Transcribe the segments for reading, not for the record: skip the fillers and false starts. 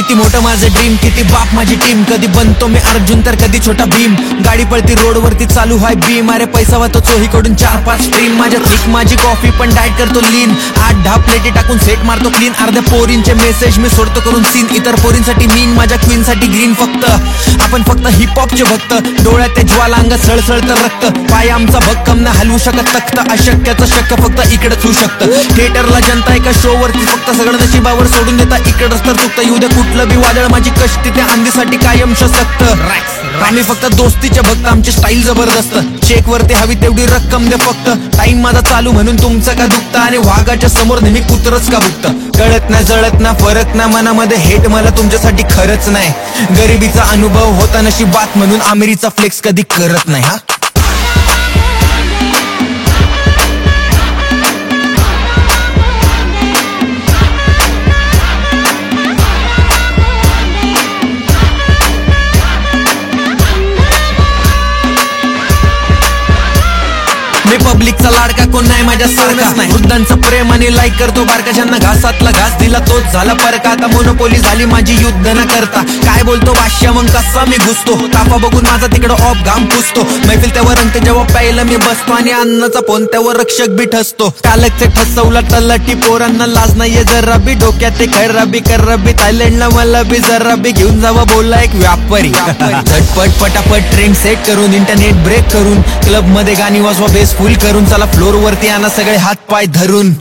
किती मोठं माझं ड्रीम, किती बाप माझी टीम. कधी बनतो मी अर्जुन तर कधी छोटा भीम. गाडी पळती रोड वरती चालू हाय बीम. अरे पैसा वातो चोहीकडून 4-5 स्ट्रीम. माझ्या थिक माझी कॉफी पण डाएट करतो लीन. 8-10 प्लेटी टाकून सेट मारतो क्लीन. अर्ध्या पोरींचे मेसेज मी सोडतो करून सीन. इतर पोरींसाठी मीन, माझ्या क्वीन साठी ग्रीन. आपण फक्त हिप हॉपचे भक्त. डोळ्यात ते ज्वाला, अंगात सळसळतं रक्त. पाय आमचा भक्कम ना हलवू शकत तख्त. अशक्याचं शक्य फक्त इकडेच होऊ शकतं. थिएटरला जनता एका शो वरती फक्त. सगळं नशिबावर सोडून देता इकडच तर चुकतं. येऊ दे कुठलं बी वादळ, माझी कष्टी त्या आंधीसाठी कायम सक्त. आम्ही फक्त दोस्तीचे भक्त, आमची स्टाईल जबरदस्त. चेक वरती हवी तेवढी रक्कम दे फक्त. टाइम माझा चालू म्हणून तुमचं का दुखतं. आणि वाघाच्या समोर नेहमी कुत्रच का बुकतं. कळत ना जळत ना फरक ना मनामध्ये हेट मला तुमच्यासाठी खरंच नाही. गरिबीचा अनुभव होता नशिबात म्हणून आमिरीचा फ्लेक्स कधी करत नाही. हा मी पब्लिकचा लाडका कोण नाही माझ्या सारखाच नाही. वृद्धांचं प्रेम आणि लाईक करतो बारकाशांना. घासातला घास दिला तोच झाला परका. आता मोनोपोली झाली माझी युद्ध न करता. काय बोलतो भाष्य मग कसा मी घुसतो. तापा बघून माझा तिकडं ऑफ घाम पुसतो. मैफिल त्यावर रंगते जेव्हा प्यायला मी बसतो. आणि अन्नाचा फोन त्यावर रक्षक बी ठसतो. कालकचे ठसवला तलाठी पोरांना लाज नाहीये जरा बी. डोक्यात ते खैराबी करबी. थायलंडला मला बी जरा बी घेऊन जावा बोलला एक व्यापारी. झटपट पटापट ट्रेंड सेट करून, इंटरनेट ब्रेक करून, क्लब मध्ये गाणी वाजवा बेस फुल करून. चला फ्लोर वरती आणा सगळे हात पाय धरून.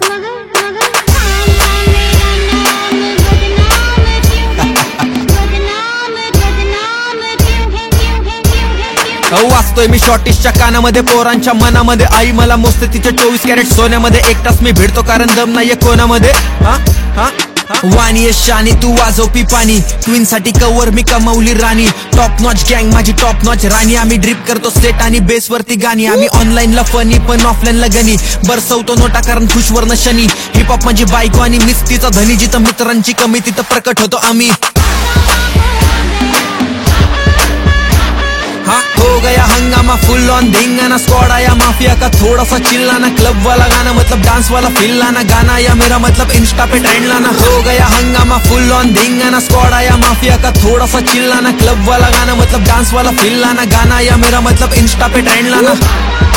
वाचतोय मी शॉर्टिशच्या कानामध्ये. पोरांच्या मनामध्ये आई मला मोजते तिच्या 24 कॅरेट सोन्यामध्ये. एकटाच मी भिडतो कारण दम नाहीये कोणामध्ये. वाणी यश आणि तू वाजव पिपाणी. क्वीन साठी कवर मी कमावली राणी. टॉप नॉच गँग माझी टॉप नॉच राणी. आम्ही ड्रिप करतो सेट आणि बेस वरती गाणी. आम्ही ऑनलाईनला फनी पण ऑफलाईनला गणी. बरसवतो नोटा कारण खुशवर न शनी. हिपहॉप माझी बायको आणि मिस तिचा धनी. जिथं मित्रांची कमी तिथं प्रकट होतो आम्ही. हो गया हंगामा फुल ऑन धिंगाना. स्क्वाड आया माफिया का थोड़ा सा चिल्लाना. क्लब वाला गाना मतलब डांस वाला फील लाना. गाना या मेरा मतलब इंस्टा पे ट्रेंड लाना. हो गया हंगामा फुल ऑन धिंगाना. स्क्वाड आया माफिया का थोड़ा सा चिल्लाना. क्लब वाला गाना मतलब डांस वाला फील लाना. गाना या मेरा मतलब इंस्टा पे ट्रेंड लाना.